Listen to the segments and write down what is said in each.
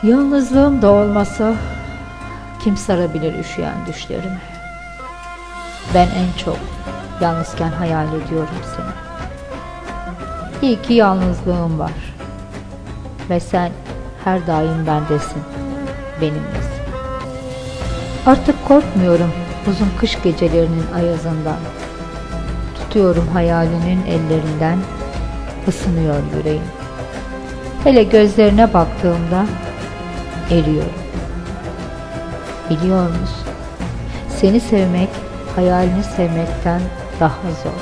Yalnızlığım da olmasa kim sarabilir üşüyen düşlerimi? Ben en çok yalnızken hayal ediyorum seni. İyi ki yalnızlığım var ve sen her daim bendesin, benimlesin. Artık korkmuyorum uzun kış gecelerinin ayazından. Tutuyorum hayalinin ellerinden, ısınıyor yüreğim. Hele gözlerine baktığımda eriyorum. Biliyor musun? Seni sevmek, hayalini sevmekten daha zor.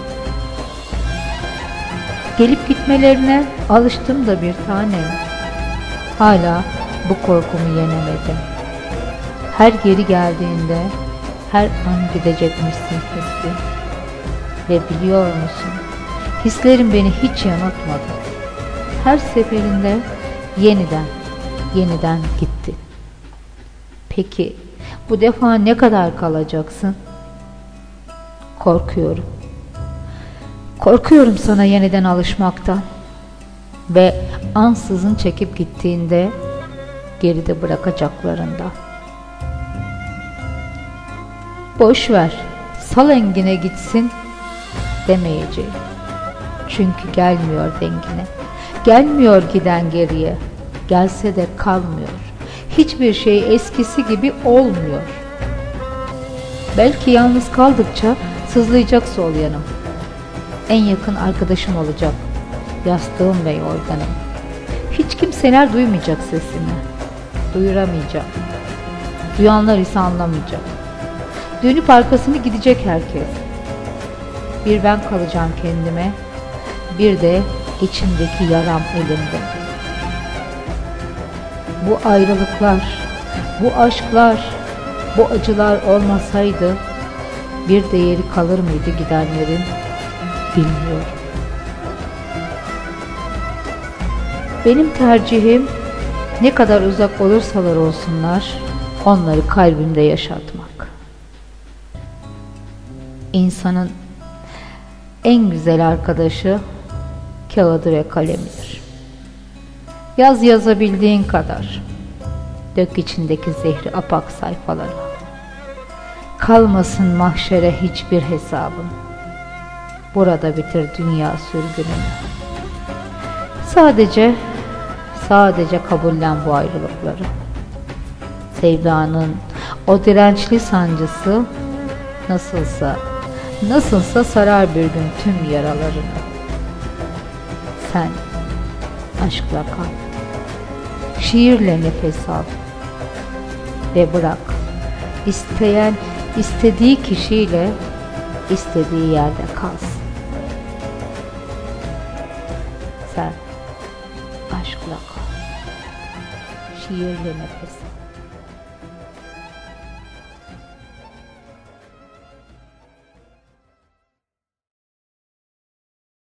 Gelip gitmelerine alıştım da bir tanem. Hala bu korkumu yenemedim. Her geri geldiğinde her an gidecekmişsin hissi. Ve biliyor musun? Hislerim beni hiç yanıltmadı. Her seferinde yeniden gitti. Peki bu defa ne kadar kalacaksın? Korkuyorum. Korkuyorum sana yeniden alışmaktan ve ansızın çekip gittiğinde geride bırakacaklarından. Boş ver, sal engine gitsin demeyeceğim. Çünkü gelmiyor dengine. Gelmiyor giden geriye. Gelse de kalmıyor. Hiçbir şey eskisi gibi olmuyor. Belki yalnız kaldıkça sızlayacak sol yanım. En yakın arkadaşım olacak yastığım ve yorganım. Hiç kimseler duymayacak sesimi. Duyuramayacak. Duyanlar ise anlamayacak. Dönüp arkasını gidecek herkes. Bir ben kalacağım kendime, bir de içimdeki yaram elimde. Bu ayrılıklar, bu aşklar, bu acılar olmasaydı bir değeri kalır mıydı gidenlerin bilmiyorum. Benim tercihim ne kadar uzak olursalar olsunlar onları kalbimde yaşatmak. İnsanın en güzel arkadaşı kağıdı ve kalemidir. Yaz yazabildiğin kadar. Dök içindeki zehri apak sayfalara. Kalmasın mahşere hiçbir hesabın. Burada bitir dünya sürgününü. Sadece kabullen bu ayrılıkları. Sevdanın o dirençli sancısı nasılsa sarar bir gün tüm yaralarını. Sen aşkla kal, şiirle nefes al ve bırak isteyen istediği kişiyle istediği yerde kalsın. Sen aşkla kal, şiirle nefes al.